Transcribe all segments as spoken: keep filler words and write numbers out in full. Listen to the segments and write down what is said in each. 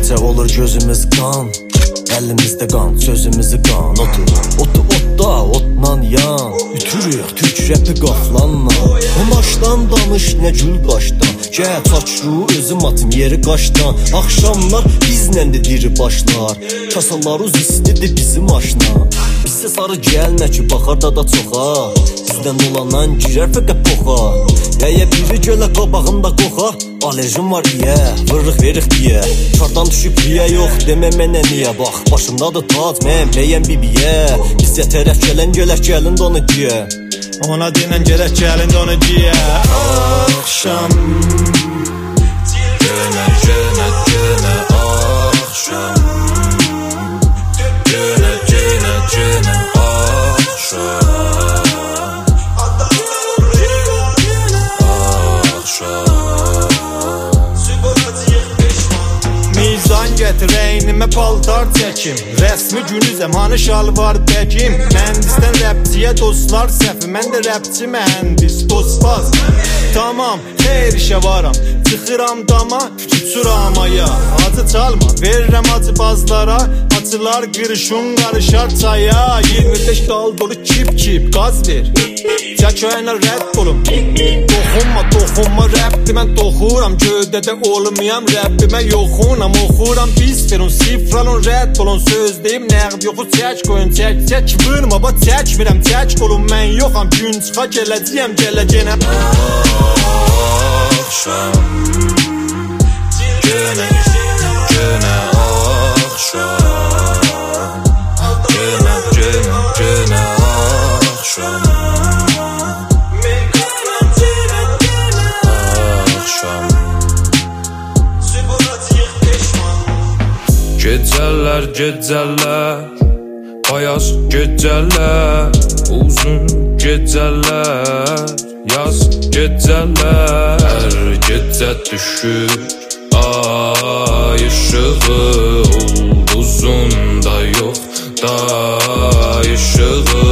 gecə olur gözümüz qan, əlimizdə qan, sözümüzü qan. Otu, otu otda, otla yan, ütürük türk rəpi qaflanla. O maşdan danış, nə gül qaşdan, gəl çaçru özüm atım yeri qaşdan. Axşamlar bizləndir diri başlar, kasalaruz istidir bizim aşna. Bizsə sarı gəlmə ki, baxar da da çoxa, bizdən dolandan girər fəqət poxa. Əyə biri gölə qabağında qoxa, alerjim var iyə, vırrıq veriq deyə. Kardan düşüb liyə yox, demə mənə niyə. Bax, başımdadır tac, mən bəyəm bibiyə. Bizə tərəf gələn gələk gəlin də onu deyə. Ona dinən gələk gəlin də onu deyə. Axşam Gönə, gönə, gönə axşam Gönə, gönə, gönə axşam Mizan gətir, əynimə paltar çəkim. Rəsmi günü zamanı şalvar bəkim. Mühəndisdən rəpçiyə dostlar səhvi, mən də rəpçi mühəndis dostbaz. Tamam, xeyr işə varam, çıxıram dama, uçuramaya. Acı çalma, verirəm acı bazlara, acılar qırışın qarışar çaya. iyirmi beş dal dolu kip kip, qaz ver, çəköyənə rədd olum. Toxunma, toxunma, rəbdi mən toxuram, gövdədə olmayam, rəbbimə yoxunam. Oxuram, pis verin, sifralın, rədd olun, söz deyim, nəqd yoxu çək qoyun, çək, çək, vırma, ba çəkmirəm, çək olun, mən yoxam, gün çıxa gələcəyəm, gələcəyəm. Axşam Gönə, gönə axşam Gönə, gönə, gönə axşam Gecələr, gecələr, bayaz gecələr, uzun gecələr, yaz gecələr. Hər gecə düşür ay işığı, ulduzunda yox da işığı.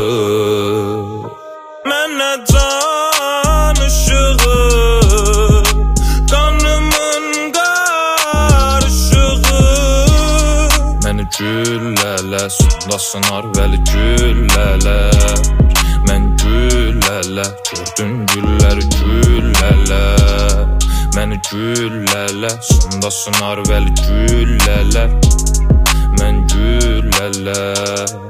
Mənə can işığı, qanımın qarışığı. Məni güllələ, sunda sınar vəli güllələr. Mən güllələ, gördün güllər güllələr. Məni güllələ, sunda sınar vəli güllələr. Mən güllələr.